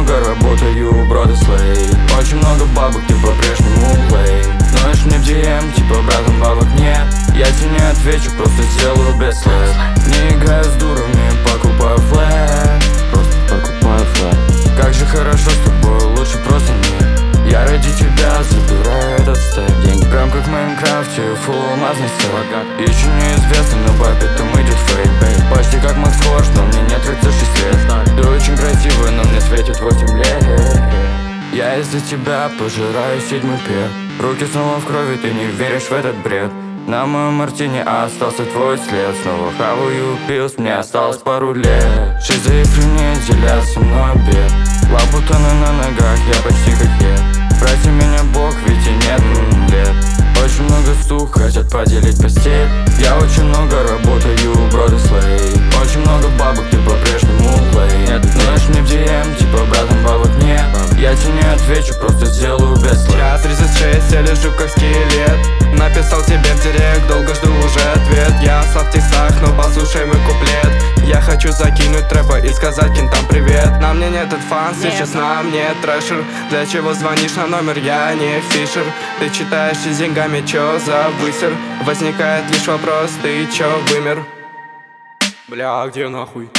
много работаю, броды слей. Очень много бабок, ты по-прежнему лейм. Ноешь мне в DM, типа братом бабок нет. Я тебе не отвечу, просто сделаю без слэп. Не играю с дурами, покупаю флэш. Просто покупаю флэш. Как же хорошо с тобой, лучше просто не. Я ради тебя забираю этот степ. Деньги прям как в Майнкрафте, фулл алмазный степ. Еще неизвестно, но папе там идет фейк, бейк. Почти как Макс Корж, но мне нет 36 лет. Ты очень красивая, но мне светит 8 лет. Я из-за тебя пожираю седьмой пер. Руки снова в крови, ты не веришь в этот бред. На моем мартине остался твой след. Снова хаваю пилс, мне осталось пару лет. Шиза и френи делят со мной обед. Лабутаны на ногах, я почти как я. Прости меня, Бог, ведь и нет лет. Очень много сук хотят поделить постель. Я очень много работаю, броды слей. Очень много бабок, ты по-прежнему лей. Знаешь мне в DM, типа братом бабок нет. Я тебе не отвечу, просто сделаю без слов. Я 36, я лежу как скелет. Написал тебе в директ, долго жду уже ответ. Я слаб в текстах, но послушай мой куплет. Я хочу закинуть трэпа и сказать кентам привет. На мне нет фан, сейчас на мне трэшер. Для чего звонишь на номер, я не фишер. Ты читаешь с деньгами, чё за высер? Возникает лишь вопрос, ты чё вымер? Бля, где нахуй?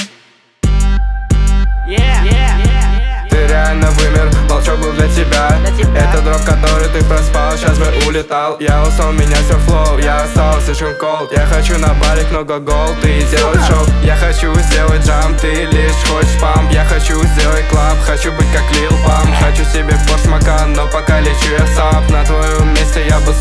Ты реально вымер, волчок был для тебя. Это дроп, который ты проспал, сейчас бы улетал. Я уснул, меня все флоу, я остался слишком колд. Я хочу на барик много голд и сделать шоу. Я хочу сделать джамп, ты лишь хочешь памп. Я хочу сделать клаб, хочу быть как Лил Памп. Хочу себе Порш Макан, но пока лечу я сап. На твоем месте я бы